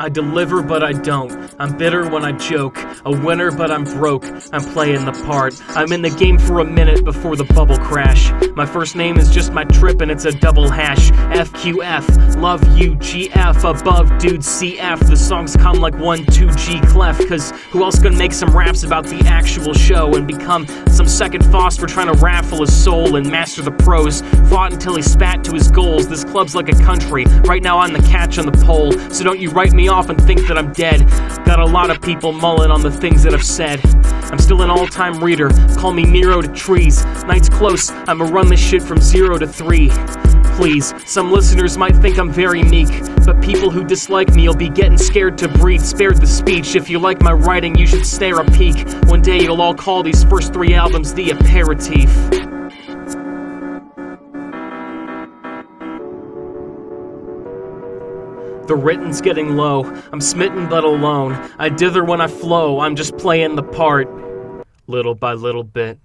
I deliver but I don't. I'm bitter when I joke. A winner but I'm broke. I'm playing the part. I'm in the game for a minute before the bubble crash. My first name is just my trip and it's a double hash. FQF, love you, GF, above dude CF. The songs come like 1-2 G clef, cause who else gonna make some raps about the actual show and become some second Foss for trying to raffle his soul and master the prose? Fought until he spat to his goals. This club's like a country. Right now I'm the catch on the pole, so don't you write me off and think that I'm dead. Got a lot of people mulling on the things that I've said. I'm still an all-time reader, call me Nero to trees. Night's close, I'ma run this shit from 0 to 3. Please, some listeners might think I'm very meek, but people who dislike me will be getting scared to breathe. Spared the speech. If you like my writing, you should stare a peek. One day you'll all call these first 3 albums the aperitif. The written's getting low, I'm smitten but alone. I dither when I flow, I'm just playing the part, little by little bit.